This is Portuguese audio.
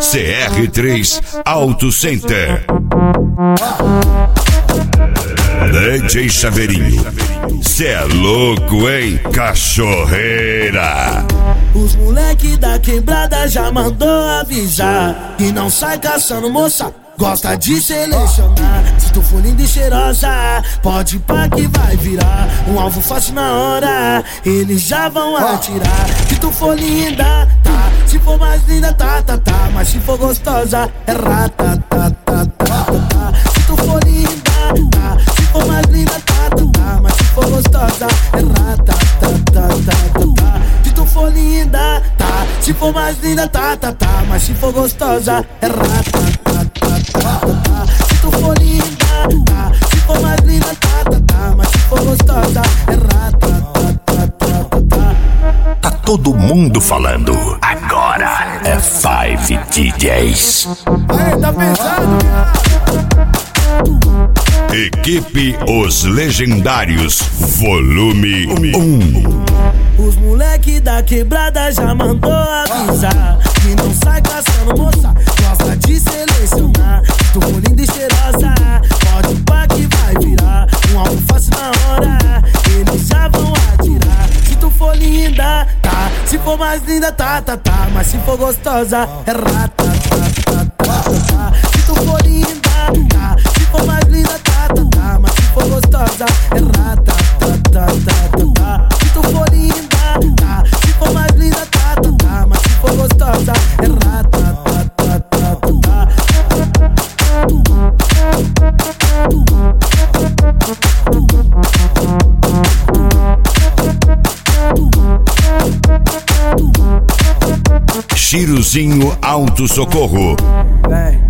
CR3 Auto Center. DJ Chaveirinho, cê é louco, hein, cachorreira? Os moleque da quebrada já mandou avisar que não sai caçando moça, gosta de selecionar. Se tu for linda e cheirosa, pode ir pra que vai virar um alvo fácil na hora, eles já vão atirar. Se tu for linda, tá, se for mais linda, tá, mas se for gostosa, é rata, Se tu for linda, tá, se for mais linda, tá, mas se for gostosa, é rata, Se tu for linda, tá, se for mais linda, tá, mas se for gostosa, é rata, Se tu for linda, tá, se for mais linda, tá, mas se for gostosa, é rata, Tá todo mundo falando. Agora é 5 DJs. Aí, tá pensando? Equipe Os Legendários, volume 1. Os moleque da quebrada já mandou avisar que não sai caçando moça, gosta de selecionar. Se tu for linda e cheirosa, pode ir pra que vai virar um alvo fácil na hora, eles já vão atirar. Se tu for linda, tá, se for mais linda, tá, mas se for gostosa, é rata, Se tu for linda, tá, se for mais linda, tá, mas se for gostosa, é rata, Se tu for linda, tá, se for mais linda, tá, mas se for gostosa, é rata, Chiruzinho Auto Socorro. Vem.